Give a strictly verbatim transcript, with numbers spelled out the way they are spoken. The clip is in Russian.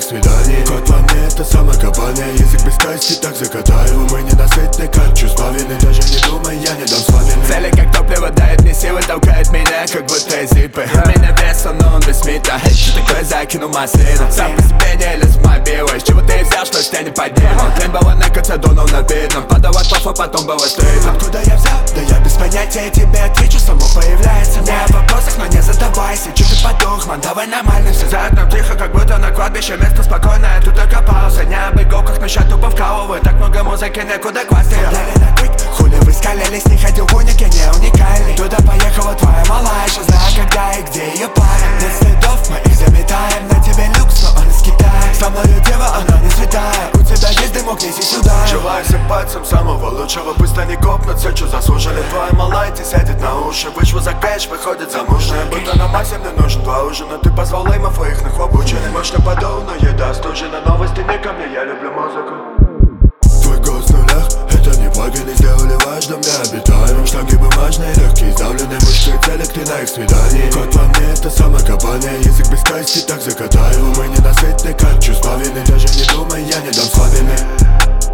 свиданий. Кот во мне это самокопание, язык без кости, так закатай его. Мы ненасытны, как чувства вины, даже не думай, я не дам слабины. Цели как топливо дает мне силы, толкает меня, как будто из зипы. У меня веса, но он без мита. Что такое закину маслину? Сам по себе не лез в мобилу. Из чего ты взял, что стены подниму? День баллон на конце дунул над видом. Подал от пошла, потом было стыдно. Откуда я взял? Да я без понятия, тебе отвечу, само появляется. Не о вопросах, но не задавайся. Чё ты подух, ман, давай нормально. Все за окном тихо, как будто на кладбище. Место спокойное, тут окопался. Не об иголках, но ща тупо вкалываю. Так много музыки, некуда класть ее. Дали на тык, хули вы скалились, не ходил уник, я не уникальный. Туда поехала твоя малая, что знаю, когда и где ее парень. Нет следов, мы их заметаем. На тебе люкс, но он из Китая. Со мною дева, она не святая. У тебя есть дымок, неси сюда. Желаю всем пальцем самого лучшего. Пусть они копнут все, что заслужили. Твоя малая тебе сядет на уши. Вышла за кэш, выходит замужняя. Будто на массе мне нужен два ужина. Ты позвал леймов, а их нахлобучили. Мощно подул, но еда стужена. Новости не ко мне, я люблю музыку. Твой голос в нулях, это не плагины. Сделали важным необитаемым. Штанги бумажные, легкие, сдавленные мышцы. Целик, ты на их свидании. Кот во мне это самокопание, язык без кости, так закатай его. Мы ненасытны, как чувства вины, даже не думай, я не дам слабины.